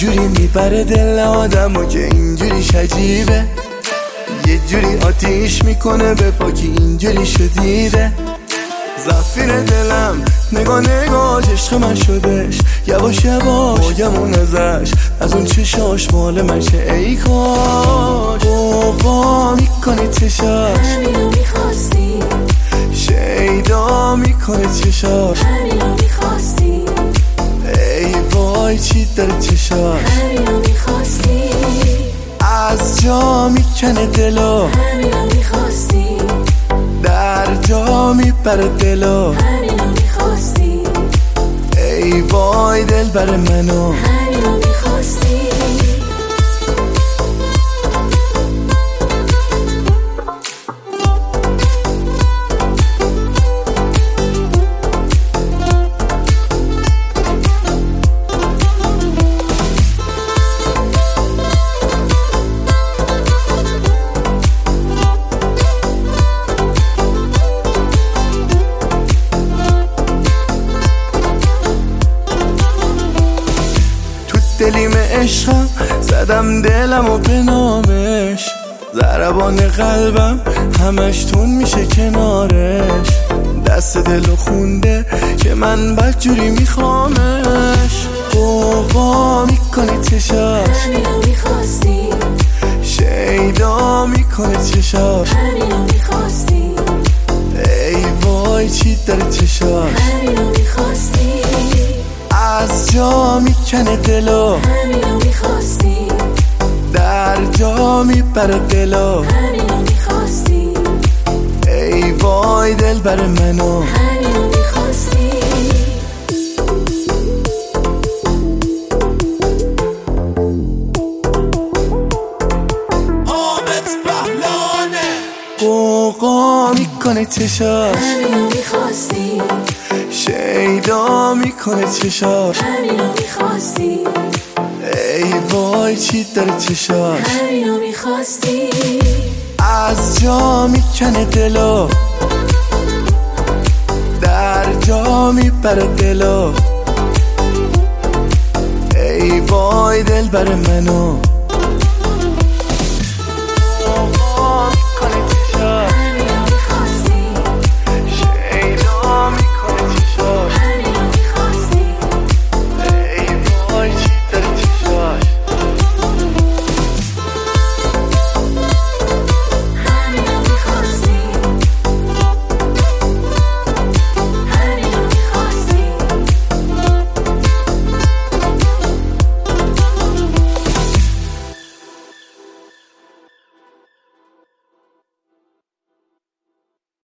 جوری میبره دل آدمو که اینجوری عجیبه، یه جوری آتیش میکنه به پاکی اینجوری شدیده. زفیر دلم نگاه نگاهش عشق من شدش، یواش یواش باگمون ازش، از اون چشاش مال من شه ای کاش. بابا میکنه چشاش همینو میخواستی، شیدا میکنه چشاش همینو میخواستی، ای وای چی داره چشاش همینو میخواستی، از جا میکنه دلو، همینو میخواستی، در جا میبره دلو، همینو میخواستی، ای وای دل بر منو، همینو میخواستی. دلیم عشقم زدم دلم و به نامش، ضربان قلبم همش تون میشه کنارش، دست دلو خونده که من بدجوری میخوامش. بابا میکنه چشاش همینو میخواستی، شیدا میکنه چشاش همینو میخواستی، ای وای چی داره چشاش همینو میخواستی، از جا میکنه دلو، همینو میخواستی، در جا میبره دلو، همینو میخواستی، ای وای دل بر منو، همینو میخواستی. قوقا میکنه چشاش همینو میخواستی، شیدا میکنه چشاش همینو میخواستی، ای وای چی داره چشاش همینو میخواستی، از جا میکنه دلو، در جا میبره دلو، ای وای دل بر منو.